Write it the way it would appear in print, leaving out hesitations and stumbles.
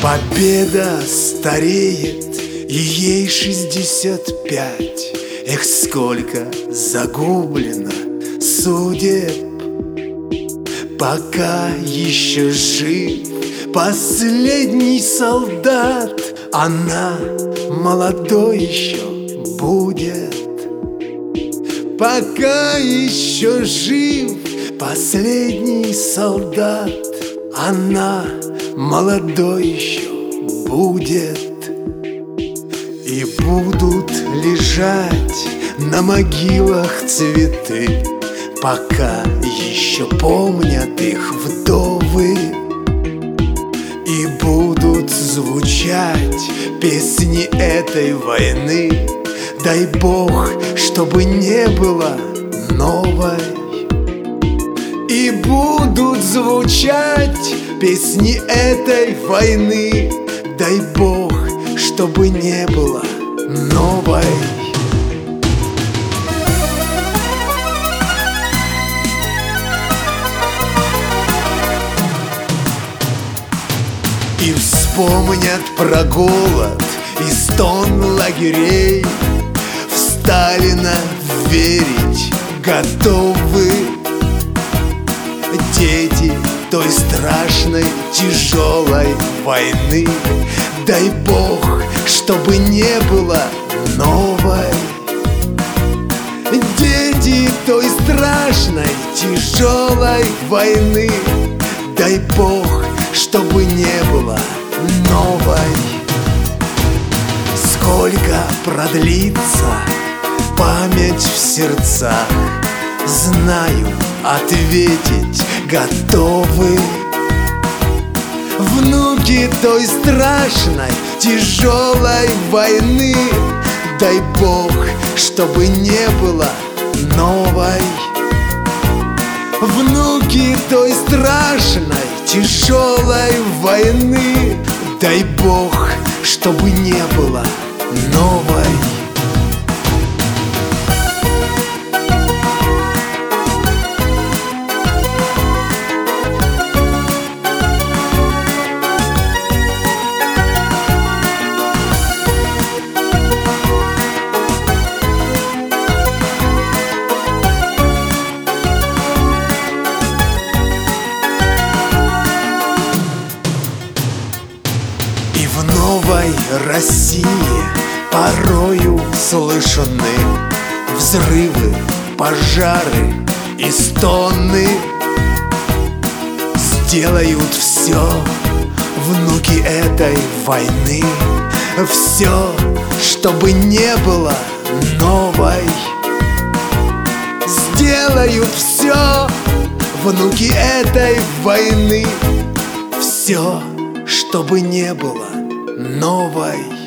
Победа стареет, и ей 65. Эх, сколько загублено судеб. Пока еще жив последний солдат, она молодой еще будет. Пока еще жив последний солдат, она молодой еще будет. И будут лежать на могилах цветы, пока еще помнят их вдовы. И будут звучать песни этой войны. Дай Бог, чтобы не было новой. И будут звучать песни этой войны. Дай Бог, чтобы не было новой. И вспомнят про голод и стон лагерей. В Сталина верить готовы дети той страшной, тяжелой войны. Дай Бог, чтобы не было новой. Дети той страшной, тяжелой войны. Дай Бог, чтобы не было новой. Сколько продлится память в сердцах, знаю, ответить готовы. Внуки той страшной, тяжелой войны. Дай Бог, чтобы не было новой. Внуки той страшной, тяжелой войны. Дай Бог, чтобы не было новой. В новой России порою слышны взрывы, пожары и стоны. Сделают все внуки этой войны, все, чтобы не было новой. Сделают все внуки этой войны, все, чтобы не было новой.